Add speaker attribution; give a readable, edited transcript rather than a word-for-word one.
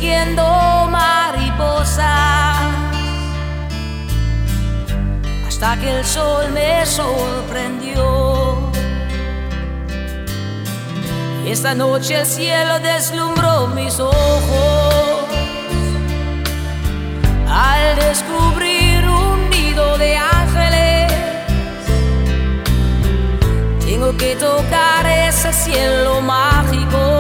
Speaker 1: persiguiendo mariposas, hasta que el sol me sorprendió. Esta noche el cielo deslumbró mis ojos al descubrir un nido de ángeles. Tengo que tocar ese cielo mágico